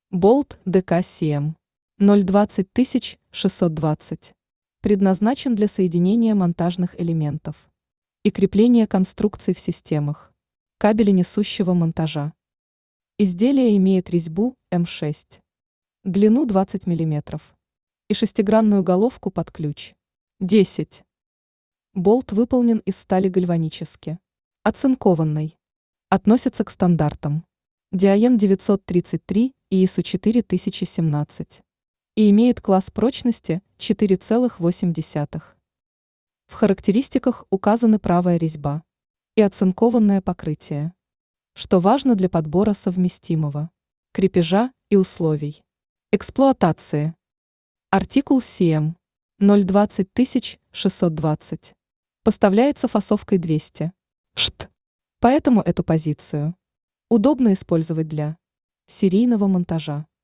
Болт ДК-7 020620 предназначен для соединения монтажных элементов и крепления конструкций в системах кабеленесущего монтажа. Изделие имеет резьбу М6, длину 20 мм и шестигранную головку под ключ 10. Болт выполнен из стали гальванически оцинкованной. Относится к стандартам Диаен 933 и ISO 4017 и имеет класс прочности 4,8. В характеристиках указаны правая резьба и оцинкованное покрытие, что важно для подбора совместимого крепежа и условий эксплуатации. Артикул CM 020620 поставляется фасовкой 200 шт, поэтому эту позицию удобно использовать для серийного монтажа.